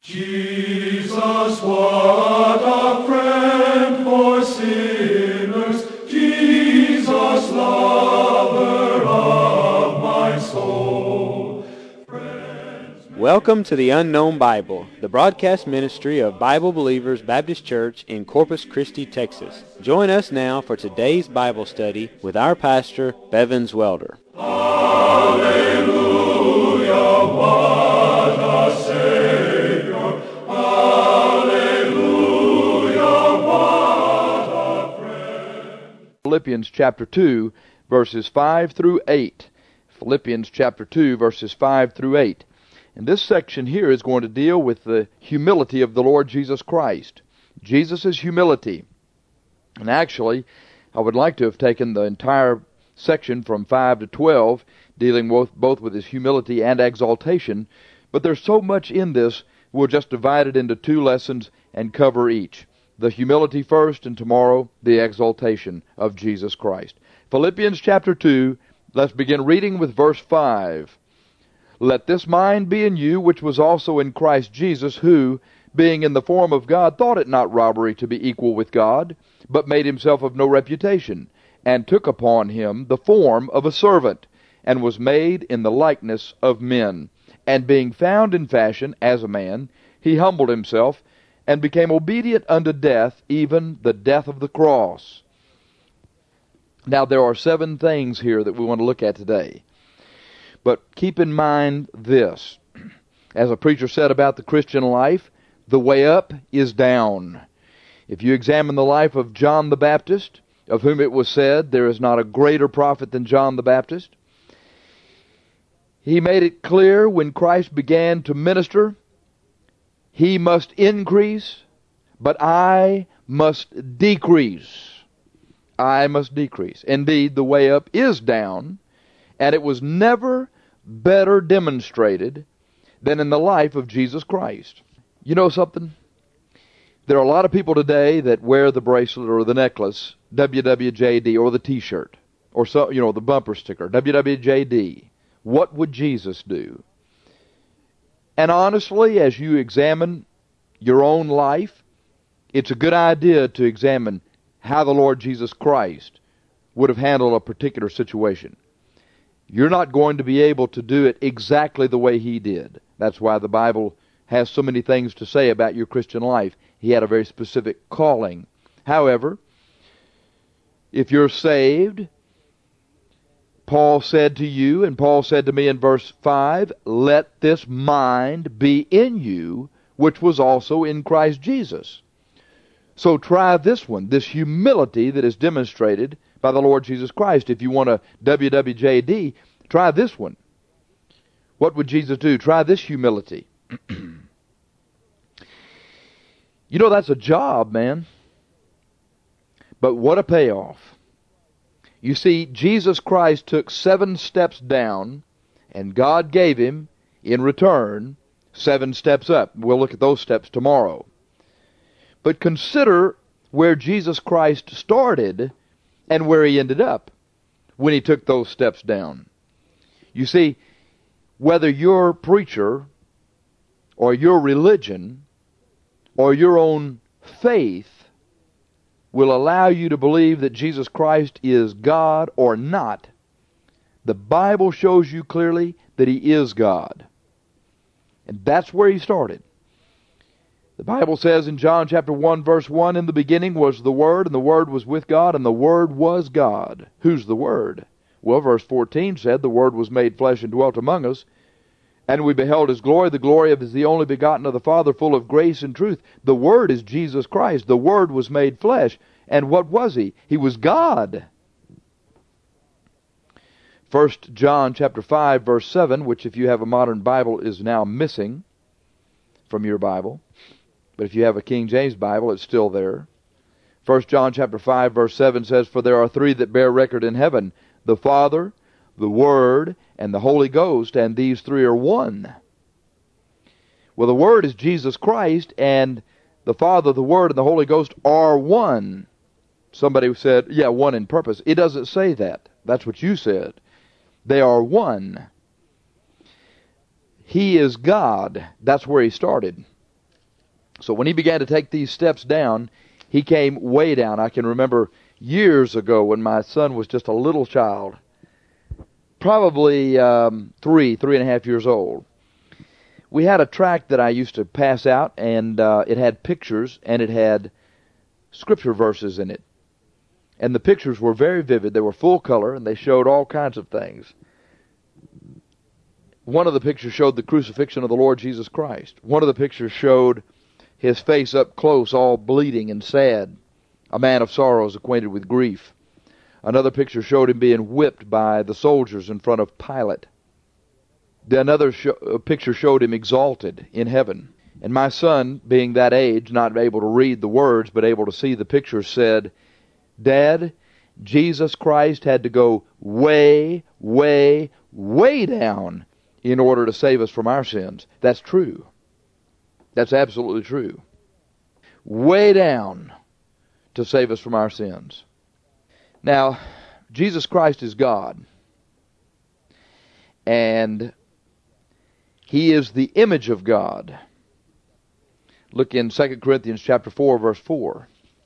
Jesus, what a friend for sinners, Jesus, lover of my soul. Welcome to the Unknown Bible, the broadcast ministry of Bible Believers Baptist Church in Corpus Christi, Texas. Join us now for today's Bible study with our pastor, Bevins Welder. Hallelujah, what a Savior. Hallelujah, what a friend. Philippians chapter 2, verses 5 through 8. Philippians chapter 2, verses 5 through 8. And this section here is going to deal with the humility of the Lord Jesus Christ. Jesus' humility. And actually, I would like to have taken the entire section from 5 to 12, dealing both with his humility and exaltation, but there's so much in this, we'll just divide it into two lessons and cover each. The humility first, and tomorrow, the exaltation of Jesus Christ. Philippians chapter 2, let's begin reading with verse 5. Let this mind be in you, which was also in Christ Jesus, who, being in the form of God, thought it not robbery to be equal with God, but made himself of no reputation, and took upon him the form of a servant, and was made in the likeness of men. And being found in fashion as a man, he humbled himself, and became obedient unto death, even the death of the cross. Now there are 7 things here that we want to look at today. But keep in mind this. As a preacher said about the Christian life, the way up is down. If you examine the life of John the Baptist, of whom it was said, there is not a greater prophet than John the Baptist, he made it clear when Christ began to minister, he must increase, but I must decrease. I must decrease. Indeed, the way up is down, and it was never better demonstrated than in the life of Jesus Christ. You know something? There are a lot of people today that wear the bracelet or the necklace, WWJD, or the t-shirt, or the bumper sticker, WWJD. What would Jesus do? And honestly, as you examine your own life, it's a good idea to examine how the Lord Jesus Christ would have handled a particular situation. You're not going to be able to do it exactly the way he did. That's why the Bible has so many things to say about your Christian life. He had a very specific calling. However, if you're saved, Paul said to you, and Paul said to me in verse 5, let this mind be in you, which was also in Christ Jesus. So try this one, this humility that is demonstrated by the Lord Jesus Christ. If you want a WWJD, try this one. What would Jesus do? Try this humility. You know, that's a job, man. But what a payoff. You see, Jesus Christ took 7 steps down, and God gave him, in return, 7 steps up. We'll look at those steps tomorrow. But consider where Jesus Christ started and where he ended up when he took those steps down. You see, whether your preacher or your religion or your own faith will allow you to believe that Jesus Christ is God or not, the Bible shows you clearly that he is God. And that's where he started. The Bible says in John chapter 1, verse 1, in the beginning was the Word, and the Word was with God, and the Word was God. Who's the Word? Well, verse 14 said, the Word was made flesh and dwelt among us, and we beheld his glory, the glory of his the only begotten of the Father, full of grace and truth. The Word is Jesus Christ. The Word was made flesh. And what was he? He was God. 1 John chapter 5, verse 7, which if you have a modern Bible is now missing from your Bible. But if you have a King James Bible, it's still there. 1 John chapter 5, verse 7 says, for there are 3 that bear record in heaven, the Father, the Word, and the Holy Ghost, and these 3 are one. Well, the Word is Jesus Christ, and the Father, the Word, and the Holy Ghost are one. Somebody said, yeah, one in purpose. It doesn't say that. That's what you said. They are one. He is God. That's where he started. So when he began to take these steps down, he came way down. I can remember years ago when my son was just a little child, probably 3.5 years old. We had a tract that I used to pass out, and it had pictures, and it had scripture verses in it. And the pictures were very vivid. They were full color, and they showed all kinds of things. One of the pictures showed the crucifixion of the Lord Jesus Christ. One of the pictures showed his face up close, all bleeding and sad, a man of sorrows, acquainted with grief. Another picture showed him being whipped by the soldiers in front of Pilate. Another picture showed him exalted in heaven. And my son, being that age, not able to read the words, but able to see the pictures, said, "Dad, Jesus Christ had to go way, way, way down in order to save us from our sins." That's true. That's absolutely true. Way down to save us from our sins. Now, Jesus Christ is God. And He is the image of God. Look in 2 Corinthians chapter 4, verse 4.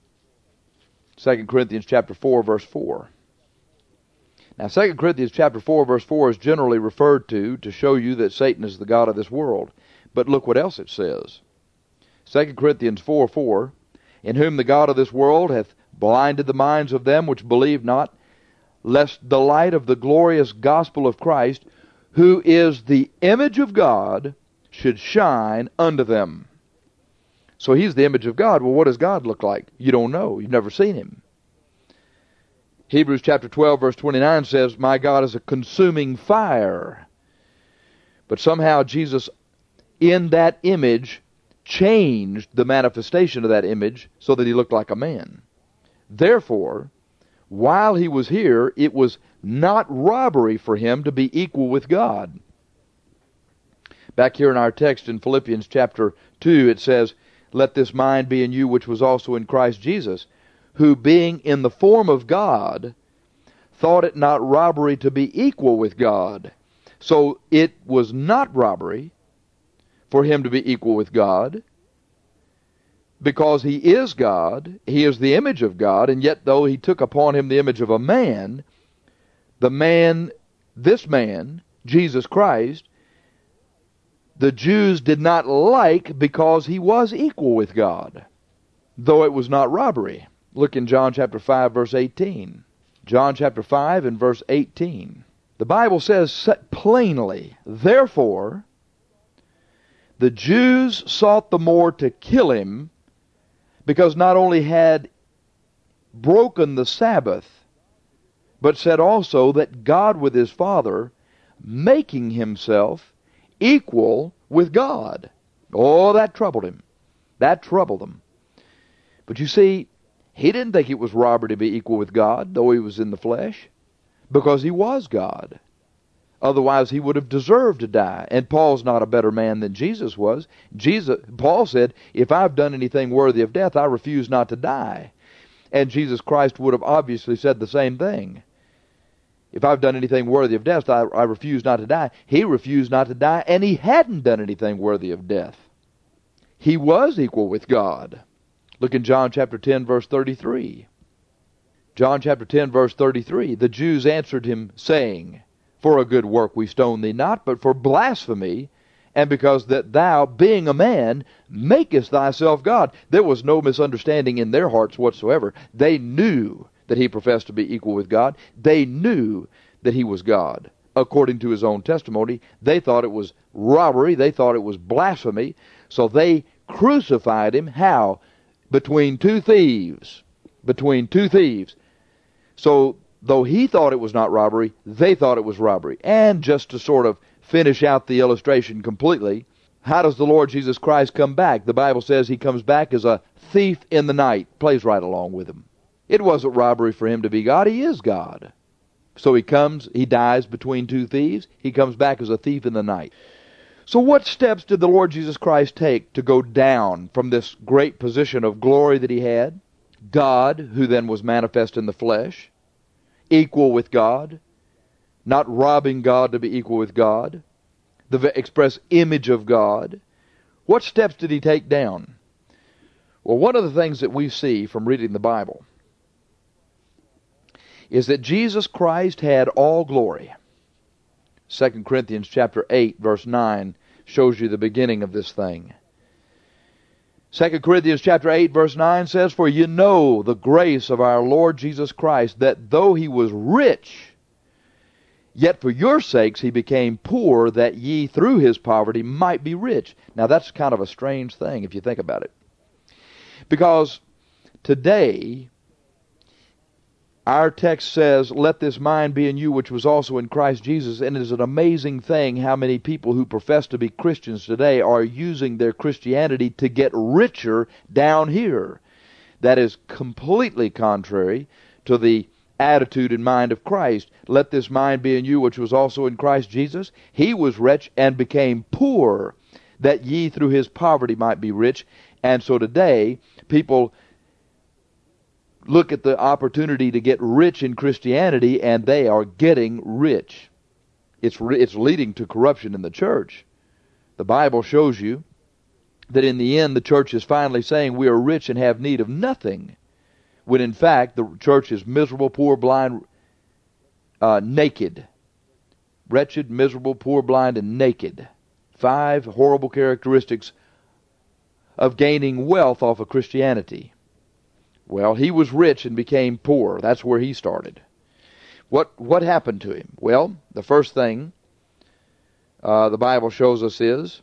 2 Corinthians chapter 4, verse 4. Now, 2 Corinthians chapter 4, verse 4 is generally referred to show you that Satan is the god of this world. But look what else it says. 2 Corinthians 4, 4, "In whom the god of this world hath blinded the minds of them which believe not, lest the light of the glorious gospel of Christ, who is the image of God, should shine unto them." So He's the image of God. Well, what does God look like? You don't know. You've never seen Him. Hebrews chapter 12, verse 29 says, "My God is a consuming fire." But somehow Jesus, in that image, changed the manifestation of that image so that He looked like a man. Therefore, while He was here, it was not robbery for Him to be equal with God. Back here in our text in Philippians chapter 2, it says, "Let this mind be in you which was also in Christ Jesus, who being in the form of God, thought it not robbery to be equal with God." So it was not robbery for Him to be equal with God, because He is God, He is the image of God, and yet though He took upon Him the image of a man, this man, Jesus Christ, the Jews did not like because He was equal with God, though it was not robbery. Look in John chapter 5, verse 18. John chapter 5 and verse 18. The Bible says plainly, "Therefore, the Jews sought the more to kill Him, because not only had broken the Sabbath, but said also that God with His Father, making Himself equal with God." Oh, that troubled Him. That troubled them. But you see, He didn't think it was robbery to be equal with God, though He was in the flesh, because He was God. Otherwise, He would have deserved to die. And Paul's not a better man than Jesus was. Paul said, "If I've done anything worthy of death, I refuse not to die." And Jesus Christ would have obviously said the same thing. If I've done anything worthy of death, I refuse not to die. He refused not to die, and He hadn't done anything worthy of death. He was equal with God. Look in John chapter 10, verse 33. John chapter 10, verse 33. "The Jews answered Him, saying, For a good work we stone thee not, but for blasphemy, and because that thou, being a man, makest thyself God." There was no misunderstanding in their hearts whatsoever. They knew that He professed to be equal with God. They knew that He was God. According to His own testimony, they thought it was robbery. They thought it was blasphemy. So they crucified Him. How? Between two thieves. Between two thieves. So, though He thought it was not robbery, they thought it was robbery. And just to sort of finish out the illustration completely, how does the Lord Jesus Christ come back? The Bible says He comes back as a thief in the night. Plays right along with Him. It wasn't robbery for Him to be God. He is God. So He comes, He dies between two thieves. He comes back as a thief in the night. So what steps did the Lord Jesus Christ take to go down from this great position of glory that He had? God, who then was manifest in the flesh, equal with God, not robbing God to be equal with God, the express image of God. What steps did He take down? Well, one of the things that we see from reading the Bible is that Jesus Christ had all glory. 2 Corinthians chapter 8, verse 9 shows you the beginning of this thing. 2 Corinthians chapter 8, verse 9 says, "For you know the grace of our Lord Jesus Christ, that though he was rich, yet for your sakes he became poor, that ye through his poverty might be rich." Now that's kind of a strange thing if you think about it. Because today, our text says, "Let this mind be in you which was also in Christ Jesus." And it is an amazing thing how many people who profess to be Christians today are using their Christianity to get richer down here. That is completely contrary to the attitude and mind of Christ. "Let this mind be in you which was also in Christ Jesus." He was rich and became poor, that ye through his poverty might be rich. And so today, people look at the opportunity to get rich in Christianity, and they are getting rich. It's leading to corruption in the church. The Bible shows you that in the end the church is finally saying we are rich and have need of nothing, when in fact the church is miserable, poor, blind, naked. Wretched, miserable, poor, blind, and naked. 5 horrible characteristics of gaining wealth off of Christianity. Well, he was rich and became poor. That's where he started. What happened to him? Well, the first thing the Bible shows us is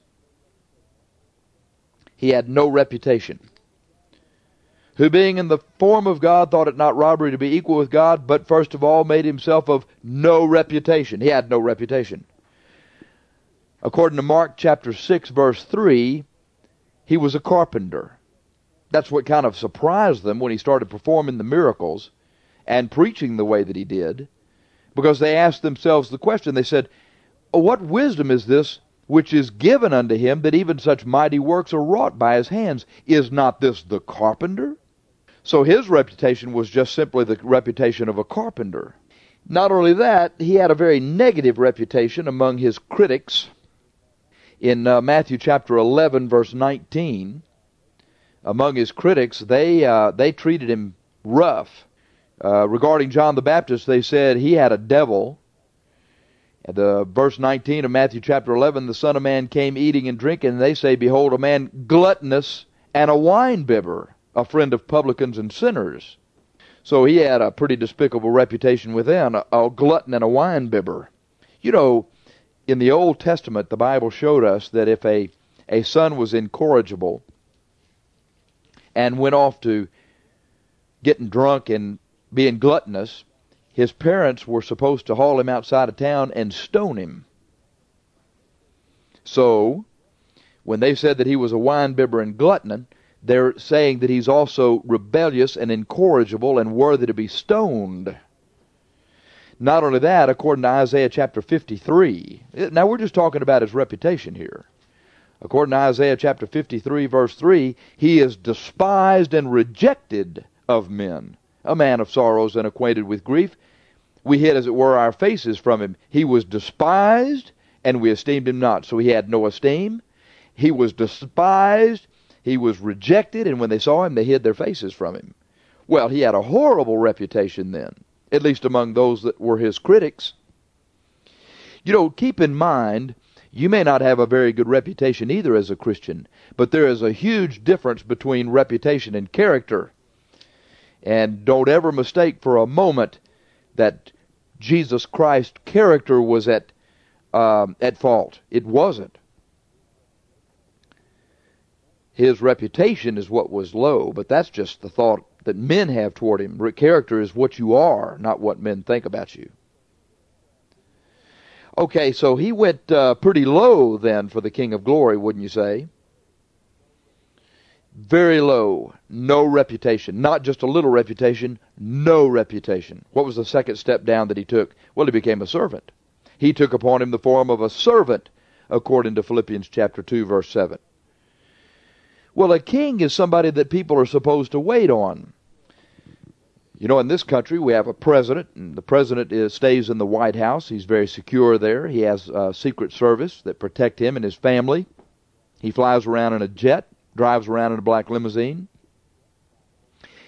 he had no reputation. "Who being in the form of God thought it not robbery to be equal with God, but first of all made himself of no reputation." He had no reputation. According to Mark chapter 6, verse 3, he was a carpenter. That's what kind of surprised them when he started performing the miracles and preaching the way that he did, because they asked themselves the question. They said, "What wisdom is this which is given unto him, that even such mighty works are wrought by his hands? Is not this the carpenter?" So his reputation was just simply the reputation of a carpenter. Not only that, he had a very negative reputation among his critics. In Matthew chapter 11, verse 19, among his critics, they treated him rough. Regarding John the Baptist, they said he had a devil. At the verse 19 of Matthew chapter 11, "The Son of Man came eating and drinking, and they say, Behold, a man gluttonous and a winebibber, a friend of publicans and sinners." So he had a pretty despicable reputation within, a glutton and a winebibber. You know, in the Old Testament, the Bible showed us that if a son was incorrigible and went off to getting drunk and being gluttonous, his parents were supposed to haul him outside of town and stone him. So, when they said that he was a winebibber and glutton, they're saying that he's also rebellious and incorrigible and worthy to be stoned. Not only that, according to Isaiah chapter 53, now we're just talking about his reputation here. According to Isaiah chapter 53, verse 3, "He is despised and rejected of men, a man of sorrows and acquainted with grief. We hid, as it were, our faces from him. He was despised, and we esteemed him not." So he had no esteem. He was despised. He was rejected, and when they saw him, they hid their faces from him. Well, he had a horrible reputation then, at least among those that were his critics. You know, keep in mind, you may not have a very good reputation either as a Christian, but there is a huge difference between reputation and character. And don't ever mistake for a moment that Jesus Christ's character was at fault. It wasn't. His reputation is what was low, but that's just the thought that men have toward him. Character is what you are, not what men think about you. Okay, so he went pretty low then for the King of Glory, wouldn't you say? Very low. No reputation. Not just a little reputation, no reputation. What was the second step down that he took? Well, he became a servant. He took upon him the form of a servant, according to Philippians chapter 2, verse 7. Well, a king is somebody that people are supposed to wait on. You know, in this country, we have a president, and the president stays in the White House. He's very secure there. He has a secret service that protect him and his family. He flies around in a jet, drives around in a black limousine.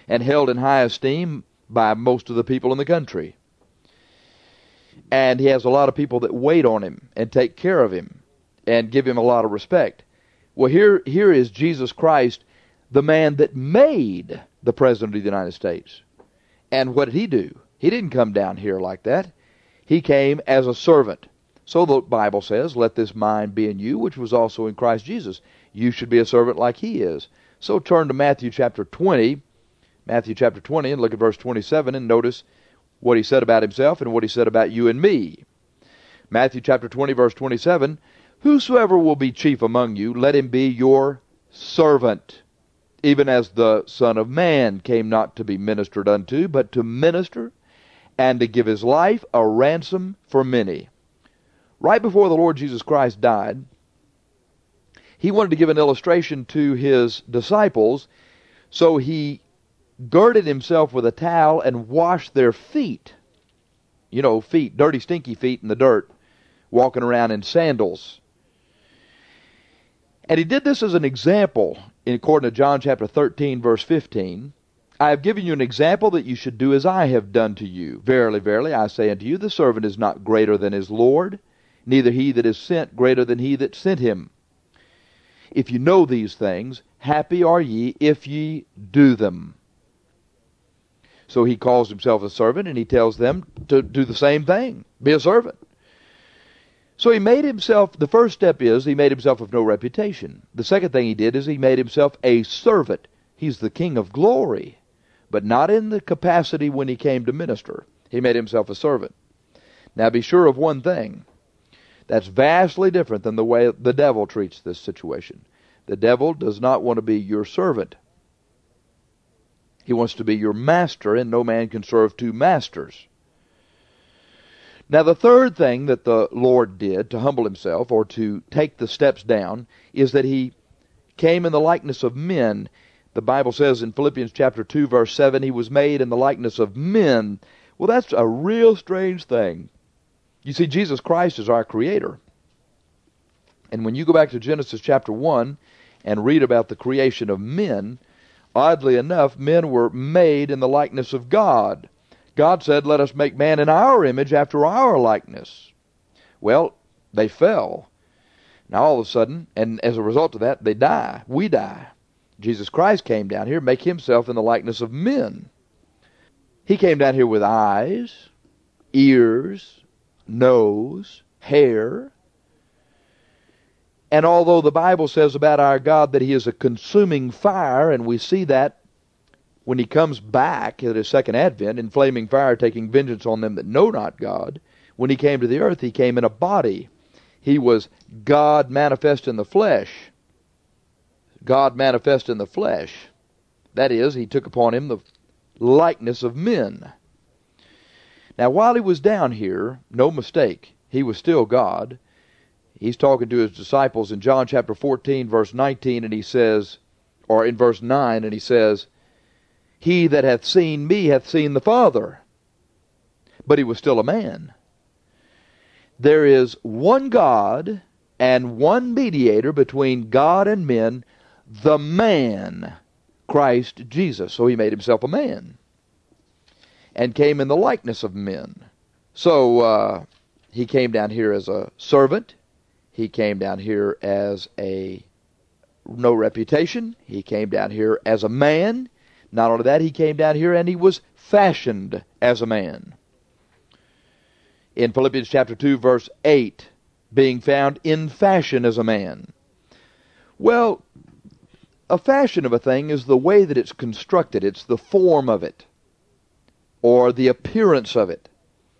and held in high esteem by most of the people in the country. And he has a lot of people that wait on him and take care of him and give him a lot of respect. Well, here is Jesus Christ, the man that made the President of the United States. And what did he do? He didn't come down here like that. He came as a servant. So the Bible says, let this mind be in you, which was also in Christ Jesus. You should be a servant like he is. So turn to Matthew chapter 20, and look at verse 27 and notice what he said about himself and what he said about you and me. Matthew chapter 20, verse 27, whosoever will be chief among you, let him be your servant, even as the Son of Man came not to be ministered unto, but to minister and to give his life a ransom for many. Right before the Lord Jesus Christ died, he wanted to give an illustration to his disciples, so he girded himself with a towel and washed their feet. You know, feet, dirty, stinky feet in the dirt, walking around in sandals. And he did this as an example, according to John chapter 13, verse 15. I have given you an example that you should do as I have done to you. Verily, verily, I say unto you, the servant is not greater than his Lord, neither he that is sent greater than he that sent him. If you know these things, happy are ye if ye do them. So he calls himself a servant, and he tells them to do the same thing. Be a servant. So he made himself, the first step is, he made himself of no reputation. The second thing he did is he made himself a servant. He's the King of glory, but not in the capacity when he came to minister. He made himself a servant. Now be sure of one thing. That's vastly different than the way the devil treats this situation. The devil does not want to be your servant. He wants to be your master, and no man can serve two masters. Now the third thing that the Lord did to humble himself, or to take the steps down, is that he came in the likeness of men. The Bible says in Philippians chapter 2, verse 7, he was made in the likeness of men. Well, that's a real strange thing. You see, Jesus Christ is our Creator. And when you go back to Genesis chapter 1 and read about the creation of men, oddly enough, men were made in the likeness of God. God said, let us make man in our image after our likeness. Well, they fell. Now all of a sudden, and as a result of that, they die. We die. Jesus Christ came down here, make himself in the likeness of men. He came down here with eyes, ears, nose, hair. And although the Bible says about our God that he is a consuming fire, and we see that when he comes back at his second advent in flaming fire, taking vengeance on them that know not God, when he came to the earth, he came in a body. He was God manifest in the flesh. God manifest in the flesh. That is, he took upon him the likeness of men. Now, while he was down here, no mistake, he was still God. He's talking to his disciples in John chapter 14, verse 19, and he says, or in verse 9, and he says, he that hath seen me hath seen the Father. But he was still a man. There is one God and one mediator between God and men, the man, Christ Jesus. So he made himself a man and came in the likeness of men. So he came down here as a servant. He came down here as no reputation. He came down here as a man. Not only that, he came down here and he was fashioned as a man. In Philippians chapter 2, verse 8, being found in fashion as a man. Well, a fashion of a thing is the way that it's constructed. It's the form of it, or the appearance of it.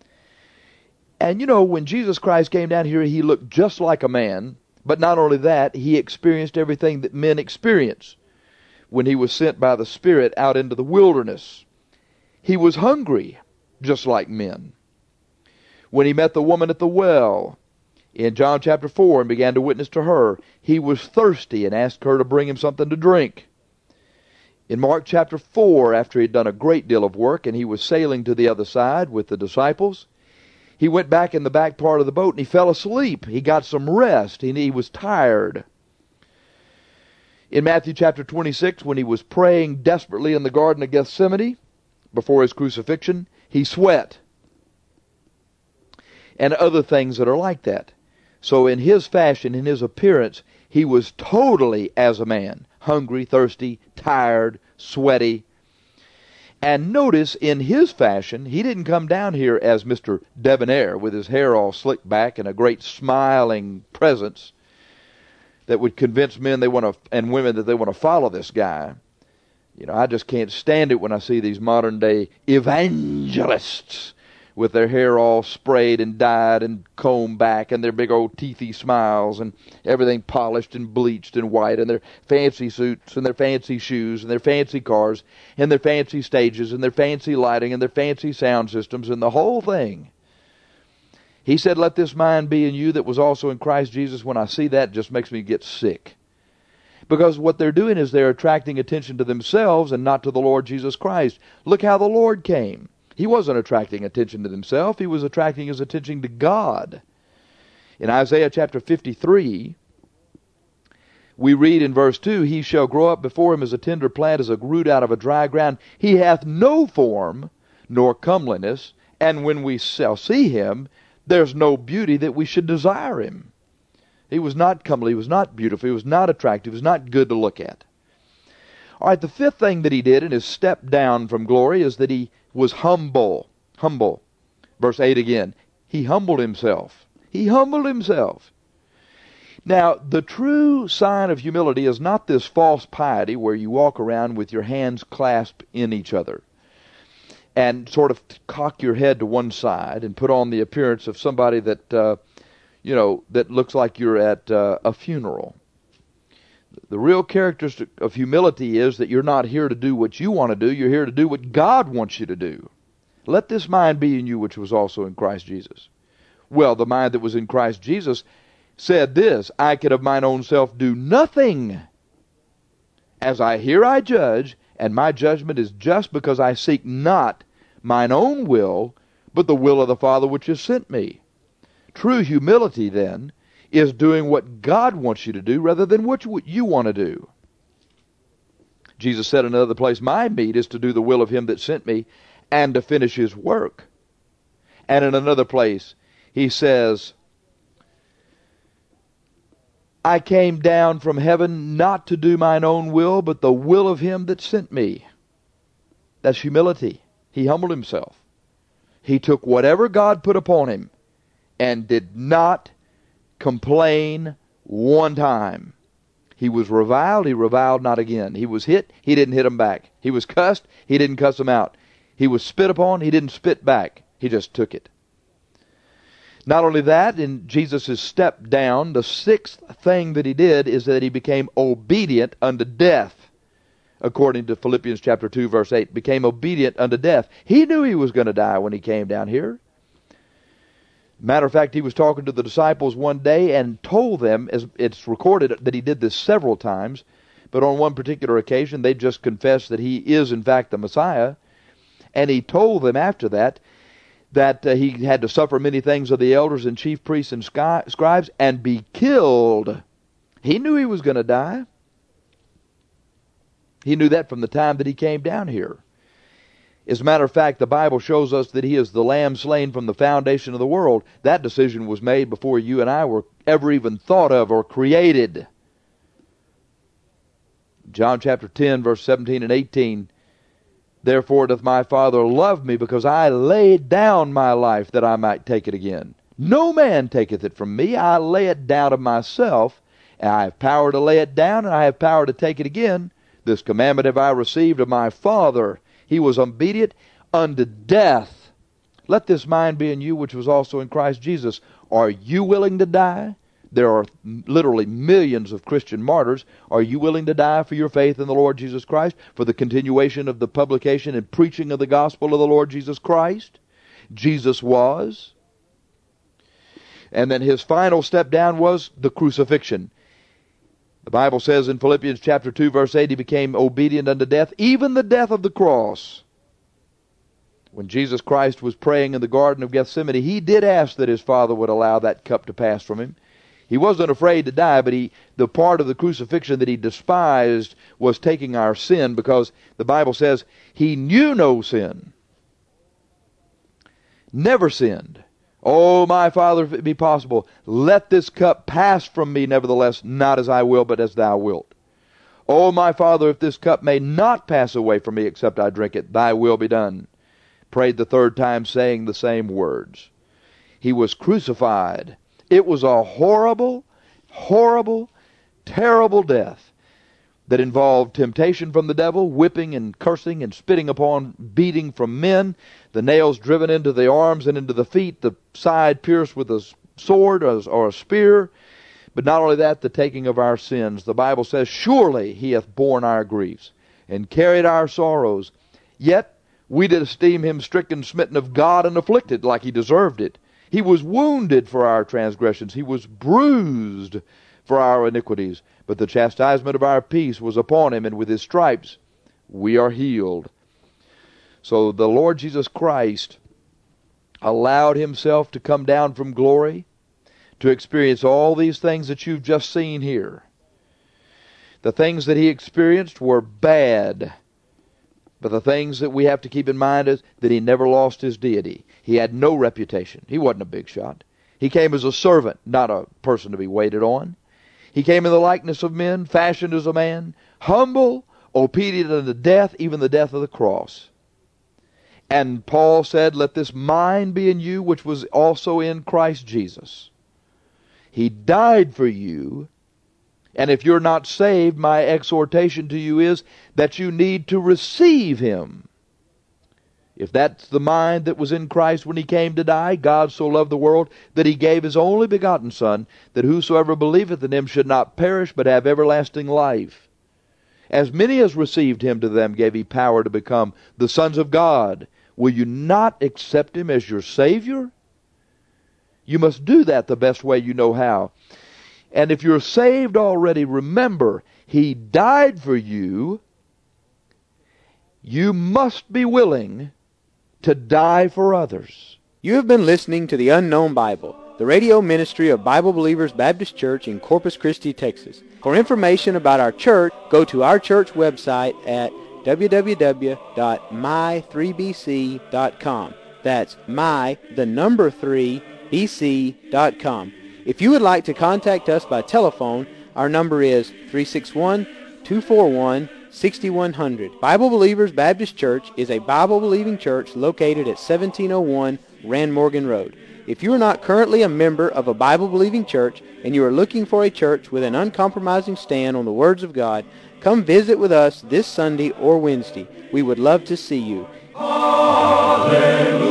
And you know, when Jesus Christ came down here, he looked just like a man. But not only that, he experienced everything that men experience. When he was sent by the Spirit out into the wilderness, he was hungry, just like men. When he met the woman at the well, in John chapter 4, and began to witness to her, he was thirsty and asked her to bring him something to drink. In Mark chapter 4, after he had done a great deal of work, and he was sailing to the other side with the disciples, he went back in the back part of the boat and he fell asleep. He got some rest. He was tired. In Matthew chapter 26, when he was praying desperately in the Garden of Gethsemane before his crucifixion, he sweat. And other things that are like that. So in his fashion, in his appearance, he was totally as a man. Hungry, thirsty, tired, sweaty. And notice, in his fashion, he didn't come down here as Mr. Debonair with his hair all slicked back and a great smiling presence that would convince men and women that they want to follow this guy. You know, I just can't stand it when I see these modern day evangelists with their hair all sprayed and dyed and combed back and their big old teethy smiles and everything polished and bleached and white and their fancy suits and their fancy shoes and their fancy cars and their fancy stages and their fancy lighting and their fancy sound systems and the whole thing. He said, let this mind be in you that was also in Christ Jesus. When I see that, it just makes me get sick. Because what they're doing is they're attracting attention to themselves and not to the Lord Jesus Christ. Look how the Lord came. He wasn't attracting attention to himself. He was attracting his attention to God. In Isaiah chapter 53, we read in verse 2, he shall grow up before him as a tender plant, as a root out of a dry ground. He hath no form nor comeliness, and when we shall see him, there's no beauty that we should desire him. He was not comely, he was not beautiful, he was not attractive, he was not good to look at. All right, the fifth thing that he did in his step down from glory is that he was humble. Humble. Verse 8 again. He humbled himself. He humbled himself. Now, the true sign of humility is not this false piety where you walk around with your hands clasped in each other and sort of cock your head to one side and put on the appearance of somebody that, that looks like you're at a funeral. The real characteristic of humility is that you're not here to do what you want to do. You're here to do what God wants you to do. Let this mind be in you which was also in Christ Jesus. Well, the mind that was in Christ Jesus said this, I could of mine own self do nothing. As I hear I judge, and my judgment is just because I seek not mine own will, but the will of the Father which has sent me. True humility, then, is doing what God wants you to do rather than what you want to do. Jesus said in another place, my meat is to do the will of him that sent me and to finish his work. And in another place, he says, I came down from heaven not to do mine own will, but the will of him that sent me. That's humility. He humbled himself. He took whatever God put upon him and did not complain one time. He was reviled, he reviled not again. He was hit, he didn't hit him back. He was cussed, he didn't cuss him out. He was spit upon, he didn't spit back. He just took it. Not only that, in Jesus' step down, the sixth thing that he did is that he became obedient unto death. According to Philippians chapter 2, verse 8, became obedient unto death. He knew he was going to die when he came down here. Matter of fact, he was talking to the disciples one day and told them, as it's recorded that he did this several times, but on one particular occasion they just confessed that he is in fact the Messiah, and he told them after that he had to suffer many things of the elders and chief priests and scribes and be killed. He knew he was going to die. He knew that from the time that he came down here. As a matter of fact, the Bible shows us that he is the lamb slain from the foundation of the world. That decision was made before you and I were ever even thought of or created. John chapter 10, verse 17 and 18. Therefore doth my Father love me, because I laid down my life that I might take it again. No man taketh it from me. I lay it down of myself. And I have power to lay it down, and I have power to take it again. This commandment have I received of my Father. He was obedient unto death. Let this mind be in you which was also in Christ Jesus. Are you willing to die? There are literally millions of Christian martyrs. Are you willing to die for your faith in the Lord Jesus Christ? For the continuation of the publication and preaching of the gospel of the Lord Jesus Christ? Jesus was. And then his final step down was the crucifixion. The Bible says in Philippians chapter 2, verse 8, he became obedient unto death, even the death of the cross. When Jesus Christ was praying in the Garden of Gethsemane, he did ask that his Father would allow that cup to pass from him. He wasn't afraid to die, but the part of the crucifixion that he despised was taking our sin, because the Bible says he knew no sin. Never sinned. Oh, my Father, if it be possible, let this cup pass from me, nevertheless, not as I will, but as thou wilt. Oh, my Father, if this cup may not pass away from me except I drink it, thy will be done. Prayed the third time, saying the same words. He was crucified. It was a horrible, horrible, terrible death that involved temptation from the devil, whipping and cursing and spitting upon, beating from men, the nails driven into the arms and into the feet, the side pierced with a sword or a spear. But not only that, the taking of our sins. The Bible says, surely he hath borne our griefs and carried our sorrows. Yet we did esteem him stricken, smitten of God, and afflicted, like he deserved it. He was wounded for our transgressions. He was bruised for our iniquities. But the chastisement of our peace was upon him, and with his stripes we are healed. So the Lord Jesus Christ allowed himself to come down from glory to experience all these things that you've just seen here. The things that he experienced were bad. But the things that we have to keep in mind is that he never lost his deity. He had no reputation. He wasn't a big shot. He came as a servant, not a person to be waited on. He came in the likeness of men, fashioned as a man, humble, obedient unto death, even the death of the cross. And Paul said, let this mind be in you, which was also in Christ Jesus. He died for you. And if you're not saved, my exhortation to you is that you need to receive him. If that's the mind that was in Christ when he came to die, God so loved the world that he gave his only begotten Son, that whosoever believeth in him should not perish, but have everlasting life. As many as received him, to them gave he power to become the sons of God. Will you not accept him as your Savior? You must do that the best way you know how. And if you're saved already, remember, he died for you. You must be willing to die for others. You have been listening to The Unknown Bible, the radio ministry of Bible Believers Baptist Church in Corpus Christi, Texas. For information about our church, go to our church website at www.my3bc.com. That's my3bc.com. If you would like to contact us by telephone, our number is 361-241-6100. Bible Believers Baptist Church is a Bible-believing church located at 1701 Rand Morgan Road. If you are not currently a member of a Bible-believing church and you are looking for a church with an uncompromising stand on the words of God, come visit with us this Sunday or Wednesday. We would love to see you. Hallelujah.